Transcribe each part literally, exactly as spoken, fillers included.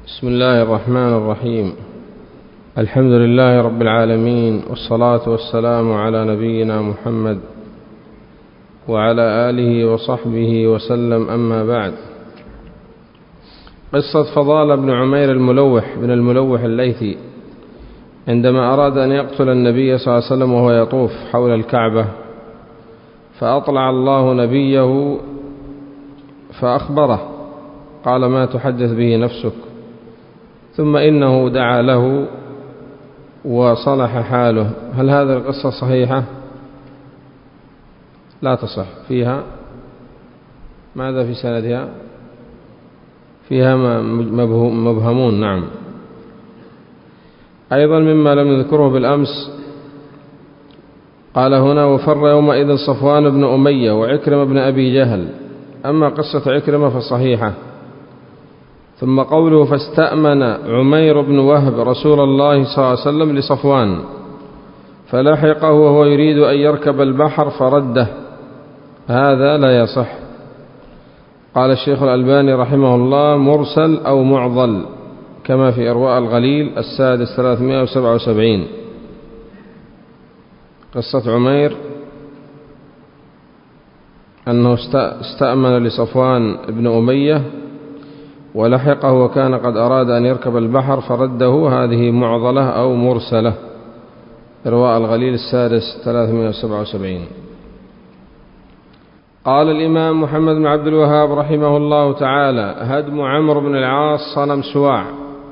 بسم الله الرحمن الرحيم. الحمد لله رب العالمين، والصلاة والسلام على نبينا محمد وعلى آله وصحبه وسلم، أما بعد. قصة فضالة بن عمير الملوح بن الملوح الليثي عندما أراد أن يقتل النبي صلى الله عليه وسلم وهو يطوف حول الكعبة، فأطلع الله نبيه فأخبره، قال: ما تحدث به نفسك؟ ثم إنه دعا له وصلح حاله. هل هذه القصة صحيحة؟ لا تصح. فيها ماذا في سندها؟ فيها مبهمون. نعم. أيضا مما لم نذكره بالأمس، قال هنا: وفر يومئذ صفوان بن أمية وعكرمة بن أبي جهل. أما قصة عكرمة فصحيحة. ثم قوله: فاستأمن عمير بن وهب رسول الله صلى الله عليه وسلم لصفوان فلحقه وهو يريد أن يركب البحر فرده، هذا لا يصح. قال الشيخ الألباني رحمه الله: مرسل أو معضل، كما في إرواء الغليل السادس ثلاثمائة وسبعة وسبعين. قصة عمير أنه استأمن لصفوان بن أمية ولحقه وكان قد أراد أن يركب البحر فرده، هذه معضلة أو مرسلة. إرواء الغليل السادس ثلاثمائة وسبعة وسبعين. قال الإمام محمد بن عبد الوهاب رحمه الله تعالى: هدم عمرو بن العاص صنم سواع.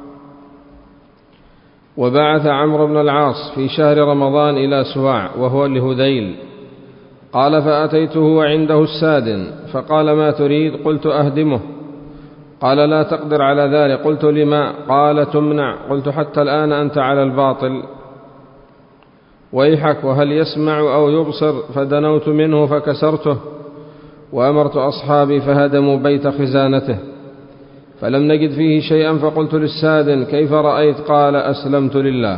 وبعث عمرو بن العاص في شهر رمضان إلى سواع وهو لهذيل. قال: فأتيته وعنده السادن فقال: ما تريد؟ قلت: أهدمه. قال: لا تقدر على ذلك. قلت: لما؟ قال: تمنع. قلت: حتى الآن أنت على الباطل؟ ويحك، وهل يسمع أو يبصر؟ فدنوت منه فكسرته، وأمرت أصحابي فهدموا بيت خزانته، فلم نجد فيه شيئا. فقلت للسادن: كيف رأيت؟ قال: أسلمت لله.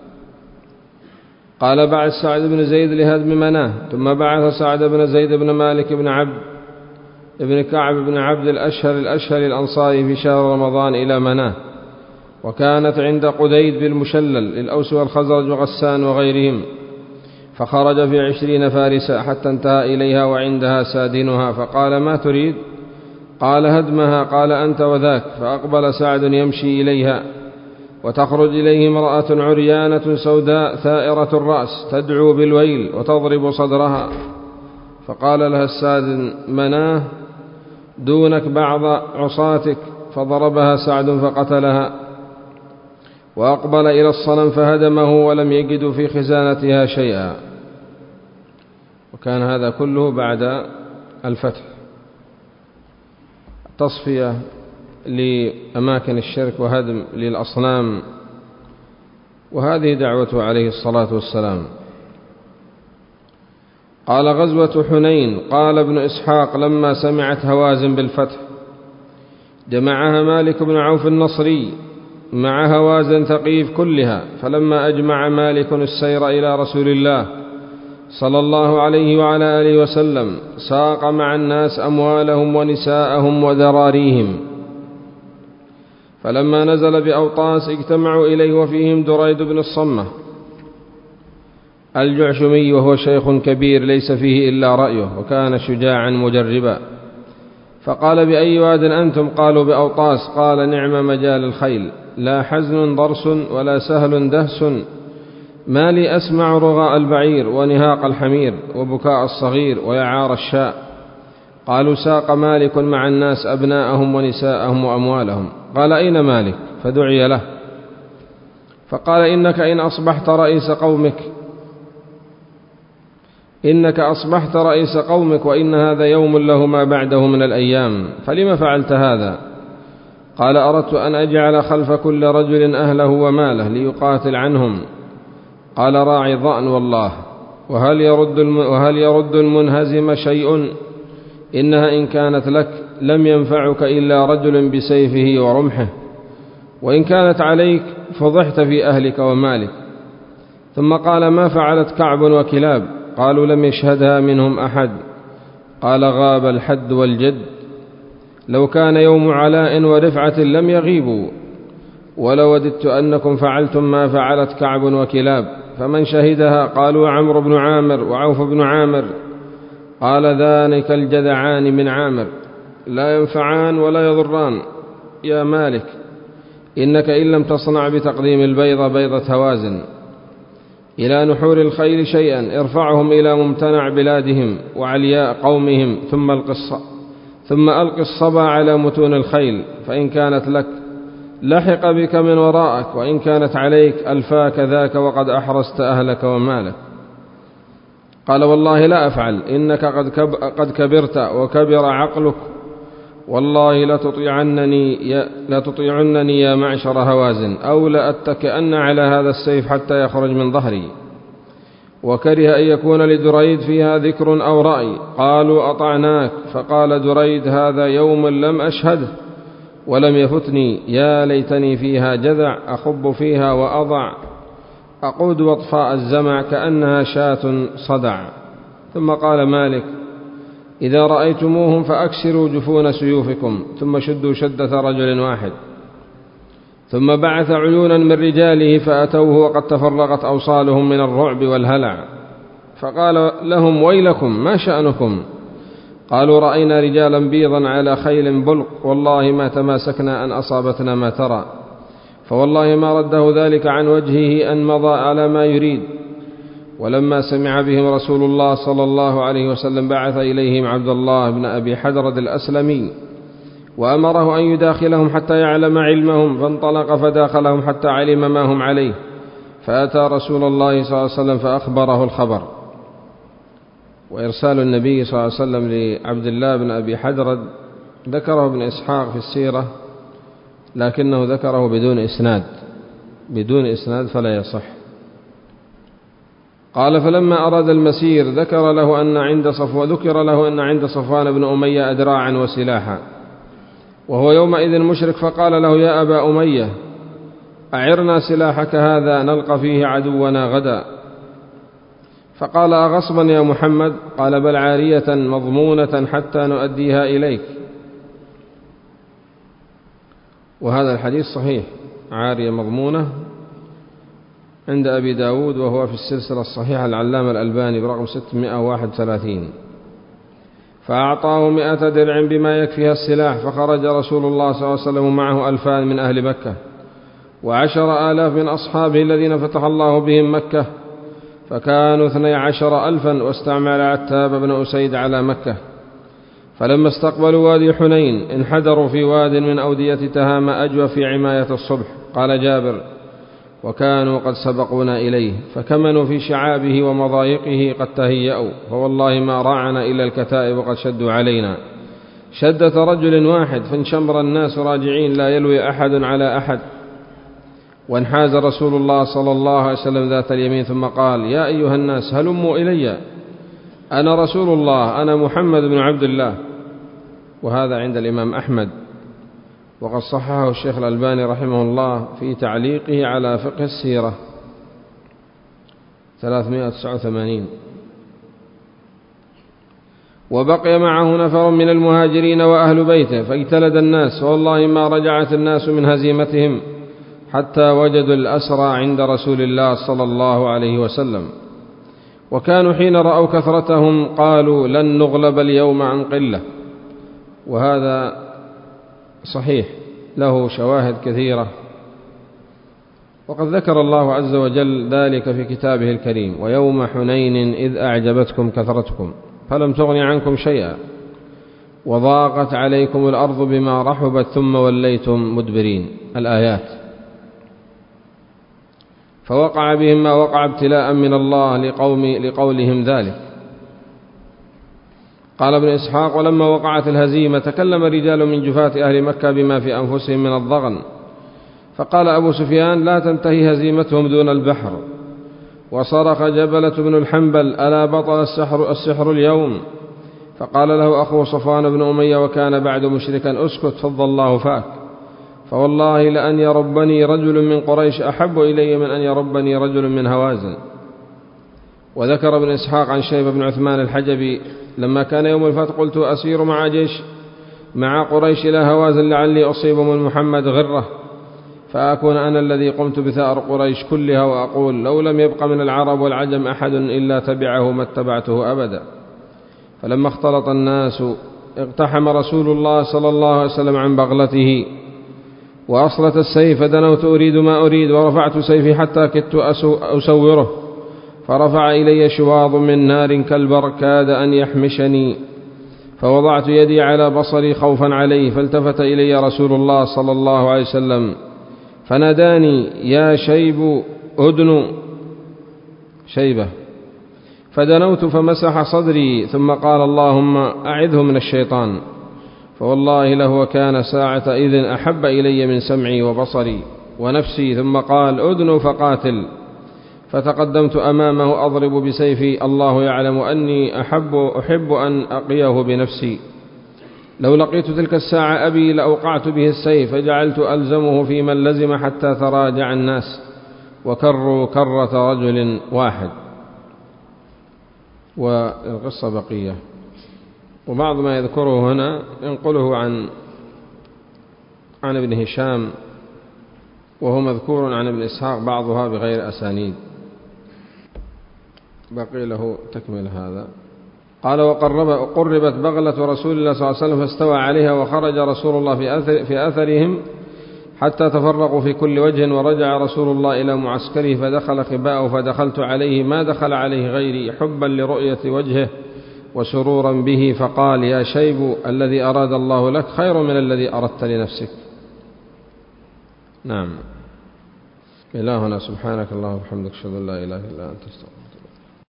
قال: بعث سعد بن زيد لهدم مناه. ثم بعث سعد بن زيد بن مالك بن عبد ابن كعب بن عبد الأشهر الأشهر الأنصاري في شهر رمضان إلى مناه، وكانت عند قديد بالمشلل للأوس والخزرج وغسان وغيرهم، فخرج في عشرين فارسا حتى انتهى إليها وعندها سادنها، فقال: ما تريد؟ قال: هدمها. قال: أنت وذاك. فأقبل سعد يمشي إليها، وتخرج إليه امرأة عريانة سوداء ثائرة الرأس تدعو بالويل وتضرب صدرها، فقال لها السادن: مناه دونك بعض عصاتك، فضربها سعد فقتلها، وأقبل إلى الصنم فهدمه ولم يجد في خزانتها شيئا. وكان هذا كله بعد الفتح، تصفية لأماكن الشرك وهدم للأصنام، وهذه دعوته عليه الصلاة والسلام. قال: غزوة حنين. قال ابن إسحاق: لما سمعت هوازن بالفتح جمعها مالك بن عوف النصري مع هوازن ثقيف كلها، فلما أجمع مالك السير إلى رسول الله صلى الله عليه وعلى آله وسلم ساق مع الناس أموالهم ونساءهم وذراريهم، فلما نزل بأوطاس اجتمعوا إليه وفيهم دريد بن الصمة الجعشمي، وهو شيخ كبير ليس فيه إلا رأيه، وكان شجاعا مجربا. فقال: بأي واد أنتم؟ قالوا: بأوطاس. قال: نعم مجال الخيل، لا حزن ضرس ولا سهل دهس، ما لي أسمع رغاء البعير ونهاق الحمير وبكاء الصغير ويعار الشاء. قالوا: ساق مالك مع الناس أبناءهم ونساءهم وأموالهم. قال: أين مالك؟ فدعي له، فقال: إنك إن أصبحت رئيس قومك إنك أصبحت رئيس قومك وإن هذا يوم له ما بعده من الأيام، فلما فعلت هذا؟ قال: أردت أن أجعل خلف كل رجل أهله وماله ليقاتل عنهم. قال: راعي ضأن والله، وهل يرد, وهل يرد المنهزم شيء؟ إنها إن كانت لك لم ينفعك إلا رجل بسيفه ورمحه، وإن كانت عليك فضحت في أهلك ومالك. ثم قال: ما فعلت كعب وكلاب؟ قالوا: لم يشهدها منهم أحد. قال: غاب الحد والجد، لو كان يوم علاء ورفعة لم يغيبوا، ولوددت أنكم فعلتم ما فعلت كعب وكلاب، فمن شهدها؟ قالوا عمرو بن عامر وعوف بن عامر. قال ذلك الجذعان من عامر لا ينفعان ولا يضران يا مالك، إنك إن لم تصنع بتقديم البيضة بيضة هوازن إلى نحور الخيل شيئا ارفعهم إلى ممتنع بلادهم وعلياء قومهم، ثم ألق ثم ألق الصبا على متون الخيل، فإن كانت لك لحق بك من وراءك، وإن كانت عليك ألفاك ذاك وقد أحرست أهلك ومالك. قال والله لا أفعل، إنك قد, كب قد كبرت وكبر عقلك، والله لتطيعنني يا, لتطيعنني يا معشر هوازن، أو لأتكئن على هذا السيف حتى يخرج من ظهري. وكره أن يكون لدريد فيها ذكر أو رأي. قالوا أطعناك. فقال دريد هذا يوم لم أشهده ولم يفتني، يا ليتني فيها جذع أخب فيها وأضع أقود وطفاء الزمع كأنها شاة صدع. ثم قال مالك إذا رأيتموهم فأكسروا جفون سيوفكم، ثم شدوا شدة رجل واحد. ثم بعث عيونا من رجاله فأتوه وقد تفرغت أوصالهم من الرعب والهلع، فقال لهم ويلكم ما شأنكم؟ قالوا رأينا رجالا بيضا على خيل بلق، والله ما تماسكنا أن أصابتنا ما ترى، فوالله ما رده ذلك عن وجهه أن مضى على ما يريد. ولما سمع بهم رسول الله صلى الله عليه وسلم بعث إليهم عبد الله بن أبي حدرد الأسلمي وأمره أن يداخلهم حتى يعلم علمهم، فانطلق فداخلهم حتى علم ما هم عليه، فأتى رسول الله صلى الله عليه وسلم فأخبره الخبر. وإرسال النبي صلى الله عليه وسلم لعبد الله بن أبي حدرد ذكره ابن إسحاق في السيرة، لكنه ذكره بدون إسناد بدون إسناد فلا يصح. قال فلما أراد المسير ذكر له أن عند صفو ذكر له أن عند صفوان بن أمية أدراعا وسلاحا، وهو يومئذ مشرك، فقال له يا أبا أمية أعرنا سلاحك هذا نلقى فيه عدونا غدا. فقال أغصبا يا محمد؟ قال بل عارية مضمونة حتى نؤديها إليك. وهذا الحديث صحيح، عارية مضمونة عند أبي داود، وهو في السلسلة الصحيحة العلامة الألباني برقم ستمائة وواحد وثلاثين. فأعطاه مئة درع بما يكفيها السلاح، فخرج رسول الله صلى الله عليه وسلم معه ألفان من أهل مكة وعشر آلاف من أصحابه الذين فتح الله بهم مكة، فكانوا اثني عشر ألفا، واستعمل عتاب بن أسيد على مكة. فلما استقبلوا وادي حنين انحدروا في واد من أودية تهام أجوى في عماية الصبح. قال جابر وكانوا قد سبقونا إليه، فكمنوا في شعابه ومضايقه قد تهيأوا، فوالله ما راعنا إلا الكتائب وقد شدوا علينا شدة رجل واحد، فانشمر الناس راجعين لا يلوي أحد على أحد. وانحاز رسول الله صلى الله عليه وسلم ذات اليمين ثم قال يا أيها الناس هلموا إلي، أنا رسول الله، أنا محمد بن عبد الله. وهذا عند الإمام أحمد، وقد صححه الشيخ الألباني رحمه الله في تعليقه على فقه السيرة ثلاثمائة وتسعة وثمانين. وبقي معه نفر من المهاجرين وأهل بيته فاجتلد الناس، والله ما رجعت الناس من هزيمتهم حتى وجدوا الأسرى عند رسول الله صلى الله عليه وسلم. وكانوا حين رأوا كثرتهم قالوا لن نغلب اليوم عن قلة. وهذا صحيح له شواهد كثيرة، وقد ذكر الله عز وجل ذلك في كتابه الكريم ويوم حنين إذ أعجبتكم كثرتكم فلم تغن عنكم شيئا وضاقت عليكم الأرض بما رحبت ثم وليتم مدبرين، الآيات. فوقع بهم ما وقع ابتلاء من الله لقوم لقولهم ذلك. قال ابن إسحاق ولما وقعت الهزيمة تكلم رجال من جفاة أهل مكة بما في أنفسهم من الضغن، فقال أبو سفيان لا تنتهي هزيمتهم دون البحر. وصرخ جبلة بن الحنبل ألا بطل السحر, السحر اليوم؟ فقال له أخوه صفوان بن أمية وكان بعد مشركا اسكت فض الله فاك، فوالله لأن يربني رجل من قريش أحب إلي من أن يربني رجل من هوازن. وذكر ابن إسحاق عن شيبة بن عثمان الحجبي لما كان يوم الفتح قلت أسير مع جيش مع قريش إلى هوازن لعلي أصيب من محمد غرة، فأكون أنا الذي قمت بثأر قريش كلها وأقول لو لم يبق من العرب والعجم أحد إلا تبعه ما اتبعته أبدا. فلما اختلط الناس اقتحم رسول الله صلى الله عليه وسلم عن بغلته وأصلت السيف، فدنوت أريد ما أريد ورفعت سيفي حتى كدت أسوره، فرفع إلي شواظ من نار كالبرق كاد أن يحمشني، فوضعت يدي على بصري خوفا عليه، فالتفت إلي رسول الله صلى الله عليه وسلم فناداني يا شيب أدن شيبة، فدنوت فمسح صدري ثم قال اللهم أعذه من الشيطان، فوالله لهو كان ساعة إذن أحب إلي من سمعي وبصري ونفسي، ثم قال أدن فقاتل، فتقدمت أمامه أضرب بسيفي، الله يعلم أني أحب, أحب أن أقيه بنفسي، لو لقيت تلك الساعة أبي لأوقعت به السيف، فجعلت ألزمه في من لزم حتى تراجع الناس وكروا كرة رجل واحد. والقصة بقية، وبعض ما يذكره هنا ينقله عن عن ابن هشام وهو مذكور عن ابن إسحاق بعضها بغير أسانيد. بقي له تكمل هذا. قال وقرب قربت بغلة رسول الله صلى الله عليه وسلم فاستوى عليها، وخرج رسول الله في أثر في أثرهم حتى تفرقوا في كل وجه، ورجع رسول الله إلى معسكره فدخل خباءه، فدخلت عليه ما دخل عليه غيري حبا لرؤية وجهه وسرورا به، فقال يا شيب الذي أراد الله لك خير من الذي أردت لنفسك. نعم. إلهنا سبحانك اللهم وبحمدك أشهد أن لا إله إلا أنت استغفرك.